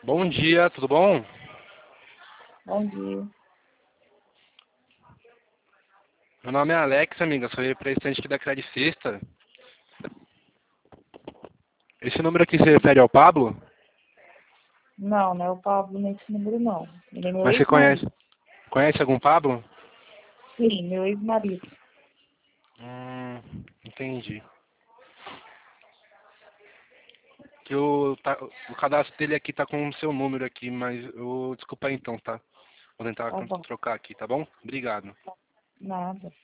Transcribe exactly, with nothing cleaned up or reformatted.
Bom dia, tudo bom? Bom dia. Meu nome é Alex, amiga, sou representante aqui da Credit Sexta. Esse número aqui se refere ao Pablo? Não, não é o Pablo nesse número, não. Ele é meu Mas você conhece, ex-marido. conhece algum Pablo? Sim, meu ex-marido. Hum, entendi. Que o, tá, o cadastro dele aqui tá com o seu número aqui, mas eu desculpa aí então, tá? Vou tentar Tá bom. trocar aqui, tá bom? Obrigado. Nada.